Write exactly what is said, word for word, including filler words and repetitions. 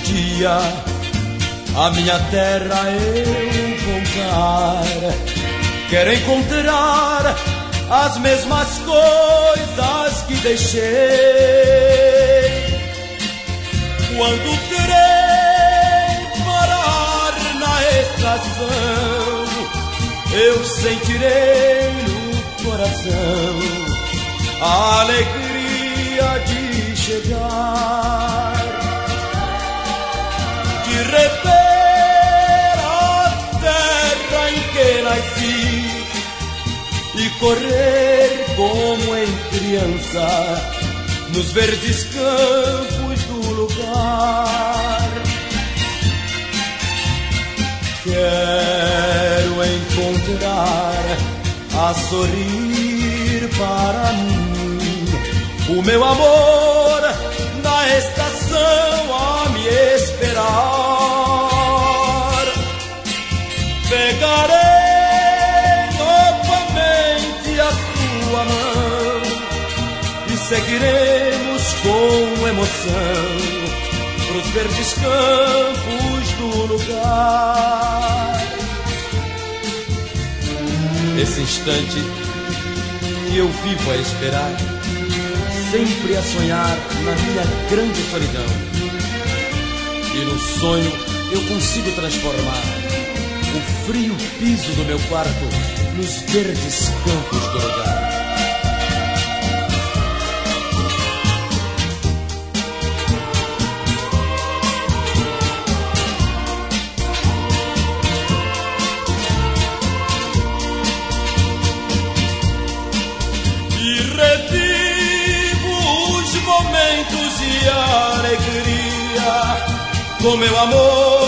dia a minha terra eu voltar, quero encontrar as mesmas coisas que deixei. Quando terei parar na estação, eu sentirei no coração a alegria de chegar, de rever a terra em que nasci e correr como em criança nos verdes campos do lugar. Quero encontrar a sorrir para mim o meu amor na estação a me esperar. Pegarei novamente a sua mão e seguiremos com emoção pros verdes campos do lugar. Esse instante que eu vivo a esperar, sempre a sonhar na minha grande solidão, e no sonho eu consigo transformar o frio piso do meu quarto nos verdes campos do lugar. E a alegria do meu amor